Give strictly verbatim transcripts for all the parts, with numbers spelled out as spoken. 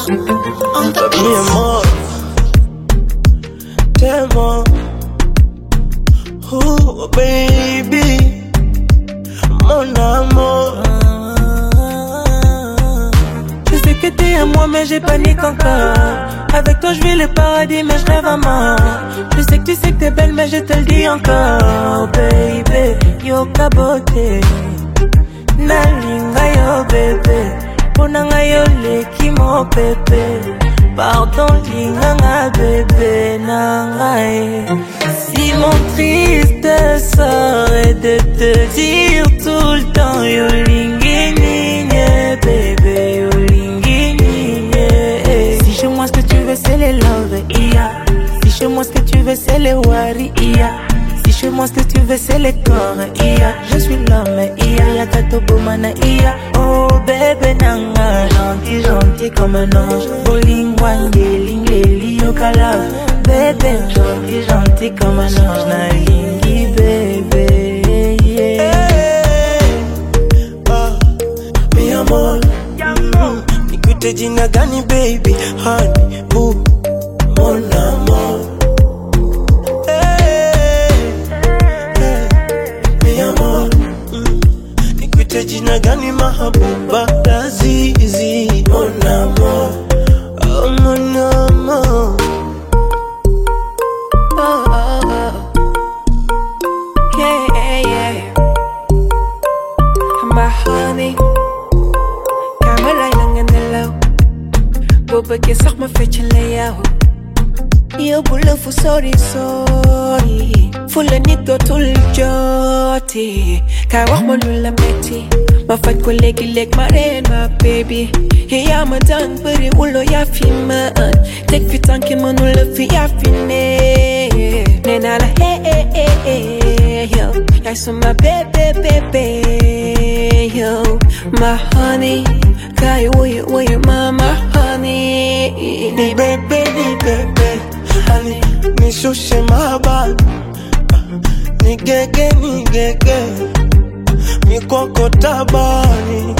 on the beat. Mi amor, tellement. Oh baby, mon amour. Je sais que t'es à moi mais j'ai panique encore. Avec toi je vis le paradis mais je rêve à mort. Je sais que tu sais que t'es belle mais je te le dis encore. Baby, yo kabote nalinga yo bébé. Ponanga yo leki mo bébé. Pardon linganga bébé nangae. Si mon triste serait de te dire tout le temps yo lingini nye bébé yo lingini nye. Si chez moi ce que tu veux c'est les love iya. Si chez moi ce que tu veux c'est les wari iya. Si chez moi ce que tu veux c'est les corps iya. Je suis l'homme iya. Y'a ta bomana iya. Oh bébé nanga gentil gentil comme un ange. Boling wangeling leli yokala. Bébé gentil gentil comme un ange. Na lingi bébé yeah. Hey, oh, mi amor mm, nikute jina gani baby. Honey boo mon amour. Jina gani mahabuba lazizi. Mon amour, oh mon amour. Oh, oh, oh. Yeah, yeah. My honey, Kamala Langanello. Boba Gesach ma fetchelea. Yo bula fu sorry sorry. Full nito tul joti. Kai wax ma lu la metti. Ma faj ko legi leg ma reen ma baby. Hey ya ma dang bari ulo ya fi man. Tek fi tanki manu la fi ya fi ne. Nena la hey hey hey hey yo. Yai so my baby baby yo. My honey. Kai woy woy mama honey. Ni baby ni baby. Honey, ni shushe mabad. Ni gege ni gege. Mi koko tabani.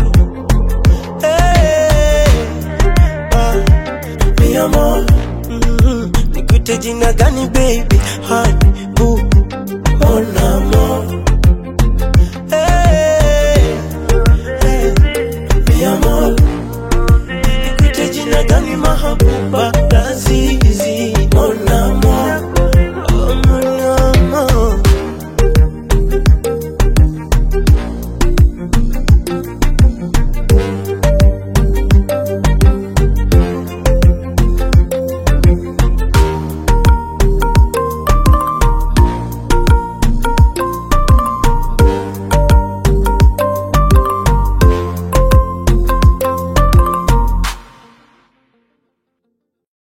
Hey, ah, mi amor mm-hmm. Nikute jina gani baby. Honey